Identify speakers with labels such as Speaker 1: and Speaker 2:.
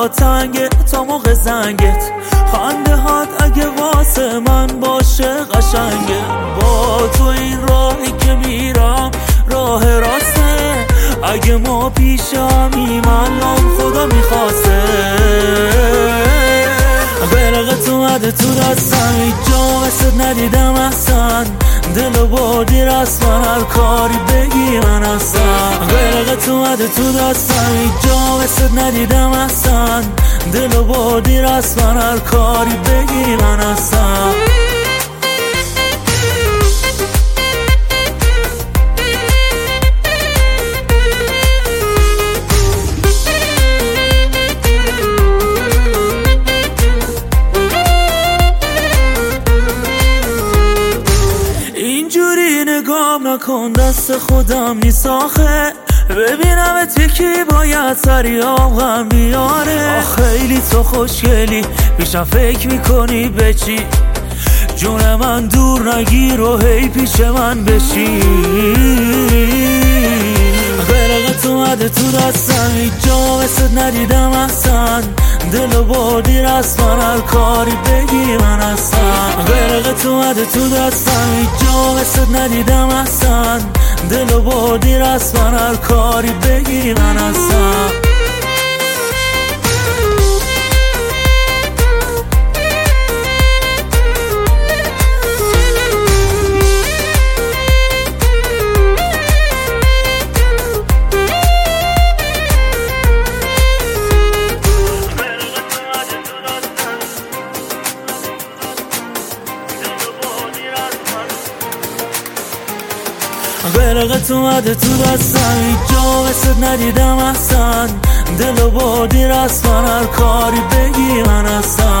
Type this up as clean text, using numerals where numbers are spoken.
Speaker 1: هوا تنگه تا موقع زنگت، خنده هات اگه واسه من باشه قشنگه. با تو این راهی که میرم راه راسته، اگه ما پیشمیم الان خدا میخواسته. غرقت اومده تو دستم، هیچ جا مثل ندیدم احسن، دلو بردی رسما هر کاری بگی من هستم. غرقت اومده تو دستم، هیچ جا مثل ندیدم احسن، دلو بردی رسما هر کاری بگی من هستم. نگام نکن دست خودم نیست آخه، ببینم یکی باید سریعم بیاره. خیلی تو خوشگلی پیشم فکر میکنی به چی، جون من دور نگیر و هی پیش من بشی. غرقت اومده تو دستم، هیچ جا مثل ندیدم احسن، دلو بردی رسما هر کاری بگی من هستم. غرقت اومده تو دستم، هیچ جا مثل ندیدم احسن، دلو بردی رسما هر کاری بگی من هستم. غرقت اومده تو دستم، هیچ جا مثل ندیدم احسن، دلو بردی رسما هر کاری بگی من هستم.